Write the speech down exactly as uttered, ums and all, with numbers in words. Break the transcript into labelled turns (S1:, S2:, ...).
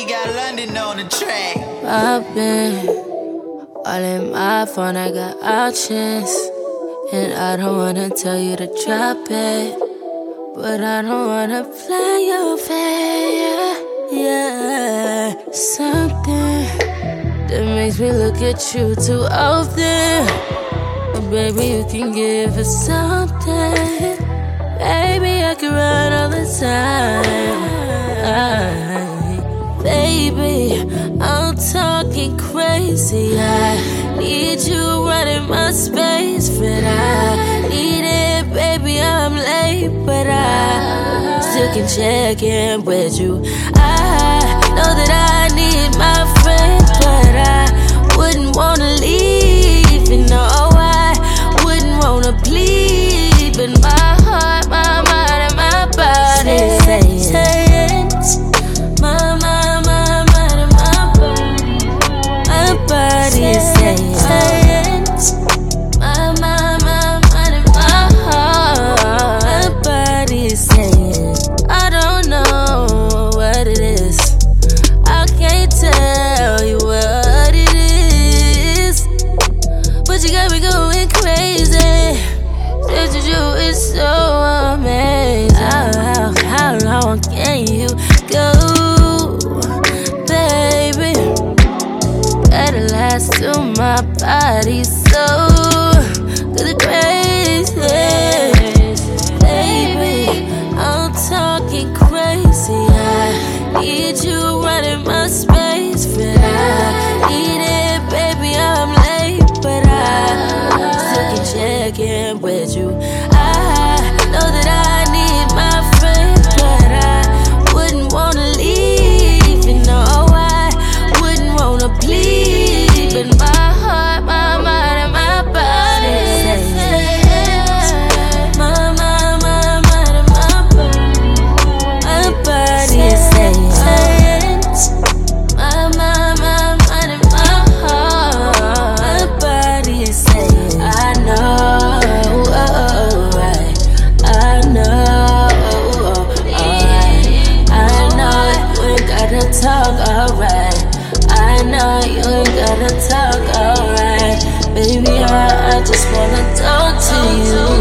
S1: we got London on the track.
S2: Poppin', all in my phone, I got options. And I don't wanna tell you to drop it, but I don't wanna play your fair. Yeah, something that makes me look at you too often. But baby, you can give us something. Baby, I can run all the time. Baby, I'm talking crazy. I need you running my space, but I need it, baby. I'm late, but I still can check in with you. I know that I need my friend, but I wouldn't wanna leave. You know, I wouldn't wanna bleed, but my heart, my mind, and my body saying, saying my, my, my mind, and my body, my body is saying, saying my, my, my mind, and my heart, my body is saying, I don't know what it is, I can't tell you what it is, but you got me going crazy. Just you is so amazing. How, how long can you go, baby? Gotta last till my body's so good crazy. Baby, I'm talking crazy. I need you running my space, but I need it, baby. I'm late, but I still can check in with you. I know that I need my friend, but I wouldn't wanna leave. You know, I wouldn't wanna bleed, but my heart, my mind, and my body say, my, my, my mind, and my body, my body is saying, my, my, my mind, and my heart, my body is saying, I know, oh, right, I know, alright, I know you ain't gotta talk, alright, I know you ain't gotta talk, alright, baby, I, I just wanna talk to you.